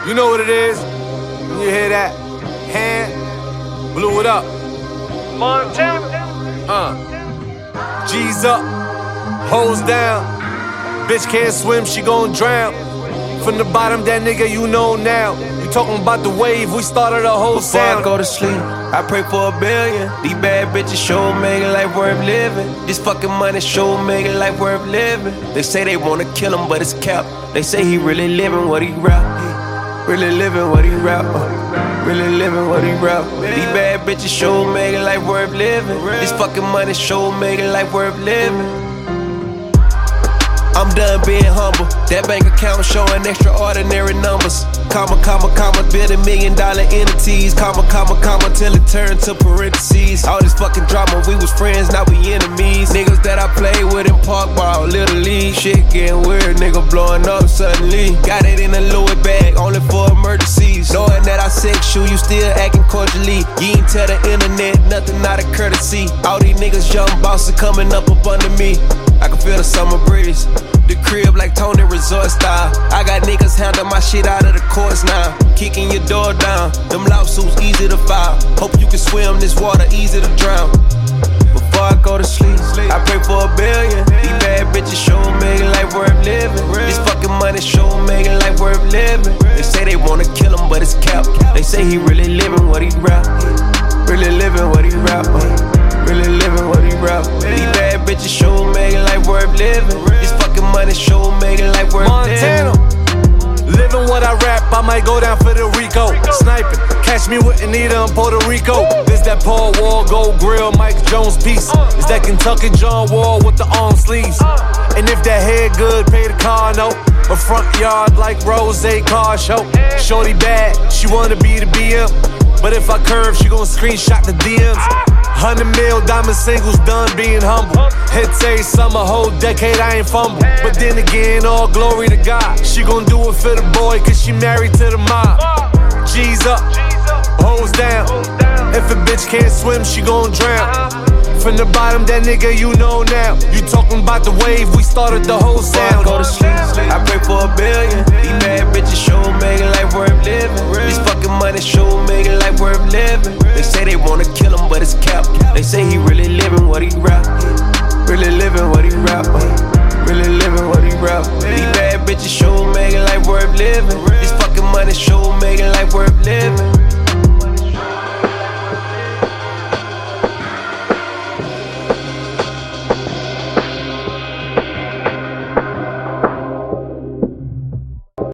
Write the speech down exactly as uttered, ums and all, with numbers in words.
You know what it is. When you hear that, hand, blew it up. Montana. Uh, G's up, hoes down. Bitch can't swim, she gon' drown. From the bottom, that nigga you know now. You talking about the wave, we started a whole Before sound. I go to sleep, I pray for a billion. These bad bitches show making life worth living. This fucking money show making life worth living. They say they wanna kill him, but it's cap. They say he really living what he rap. Really living what he rap. uh, Really living what he rap. These bad bitches show making life worth living. This fucking money show making life worth living. I'm done being humble. That bank account showing extraordinary numbers. Comma, comma, comma, building million dollar entities. Comma, comma, comma, till it turned to parentheses. All this fucking drama, we was friends, now we enemies. Niggas that I played with in park ball, little league. Shit getting weird, nigga blowing up suddenly. Got it in a Louis bag, only for emergencies. Knowing that I sex you, you still acting cordially. You ain't tell the internet, nothing out of courtesy. All these niggas young bosses coming up up under me. I can feel the summer breeze. The crib like Tony Resort style. I got niggas handle my shit out of the courts now. Kicking your door down. Them lawsuits easy to file. Hope you can swim this water, easy to drown. Before I go to sleep, I pray for a billion. These bad bitches show making life worth living. This fucking money show making life worth living. They say they wanna kill him, but it's cap. They say he really living what he rap. Really living what he rap. Really living what he rap. These bad bitches show making life worth living. This fucking money show making life worth Montana. living. Living what I rap, I might go down for the Rico. Sniping, catch me with Anita in Puerto Rico. This that Paul Wall, Gold Grill, Mike Jones piece. It's that Kentucky John Wall with the arm sleeves. And if that head good, pay the car note. A front yard like Rose Car Show. Shorty bad, she wanna be the B M. But if I curve, she gon' screenshot the D Ms. Hundred mil diamond singles done being humble. Hits every summer, whole decade I ain't fumble. But then again, all glory to God. She gon' do it for the boy, cause she married to the mob. G's up, hoes down. If a bitch can't swim, she gon' drown. From the bottom, that nigga you know now. You talking about the wave, we started the whole sound. Before I go to sleep, I pray for a billion. These bad bitches show making life worth living. This fucking money show making life worth living. They say they wanna kill him, but it's cap. They say he really living what he rap. Really living what he rap. Really living what he rap. These bad bitches show making life worth living. This fucking money show making life worth living.